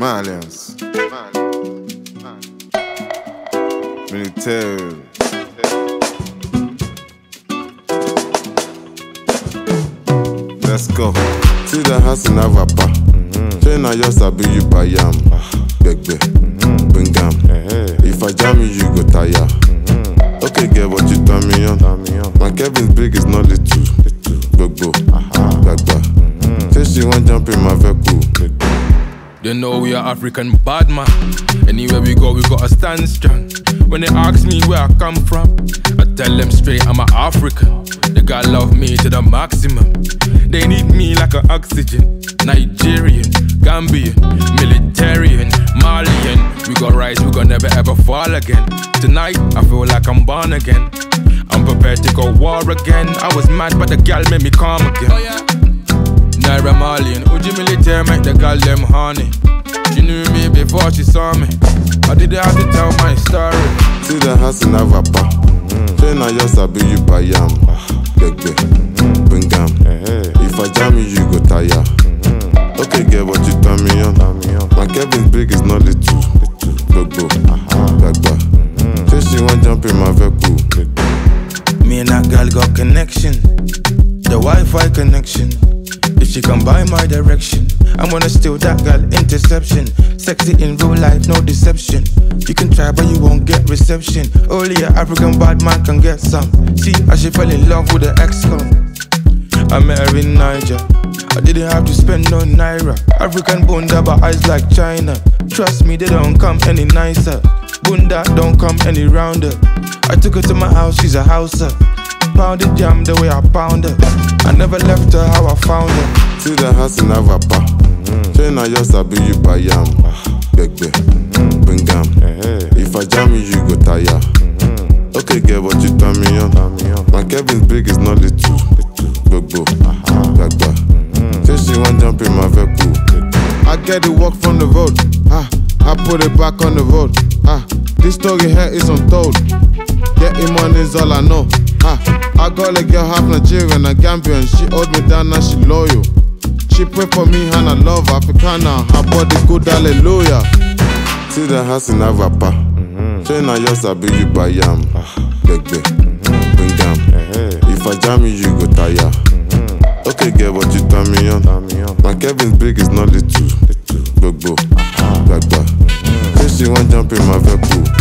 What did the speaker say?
Malians. Military. Let's go. See the house in Avapa. China just a be you by yam. Begbe. Bingam. If I jam you, you go tire. Okay, girl, what you turn me on? My Kevin's big is not little. Gbogbo. Bagba. Say she want jump in my vehicle. They know we are African bad man. Anywhere we go, we gotta stand strong. When they ask me where I come from, I tell them straight I'm an African. They gotta love me to the maximum. They need me like an oxygen. Nigerian, Gambian, Militarian, Malian. We got rise, we gon' never ever fall again. Tonight, I feel like I'm born again. I'm prepared to go war again. I was mad, but the gal made me calm again. Oh yeah. Naira Marley, Uji Military make the girl them honey. She knew me before she saw me. I didn't have to tell my story. See the house in Avapa. China just a be you by yam. Begbe. Bingam. If I jam you, you go tire. Okay, girl, what you turn me on? My Kevin's big is not little. Gbogbo. Bagba. Say she want jump in my vehicle. Me and that girl got connection. The Wi-Fi connection. If she come by my direction, I'm gonna steal that girl, interception. Sexy in real life, no deception. You can try but you won't get reception. Only an African bad man can get some. See, I she fell in love with the ex-con. I met her in Niger. I didn't have to spend no naira. African bunda but eyes like China. Trust me, they don't come any nicer. Bunda don't come any rounder. I took her to my house, she's a houser. Pounded jam the way I pound her. I never left her how I found her. See the house in Avapa. China just a be you by yam. Begbe. Bingam. If I jam you, you go tire. Okay, girl, what you turn me on? My Kevin's big is not little. Gbogbo. Bagba. Say she want jump in my vehicle. I get the work from the road. I put it back on the road. This story here is untold. Getting money is all I know. I got a girl half Nigerian and Gambian. She hold me down and she loyal. She pray for me and I love Africana. Her body good, hallelujah. See the house in Avapa. China just a be you by yam. Begbe. Bingam. If I jam you, you go tire. Okay, girl, what you turn me on? My Kevin's big is not little. Gbogbo. Bagba. Say she want jump in my vehicle.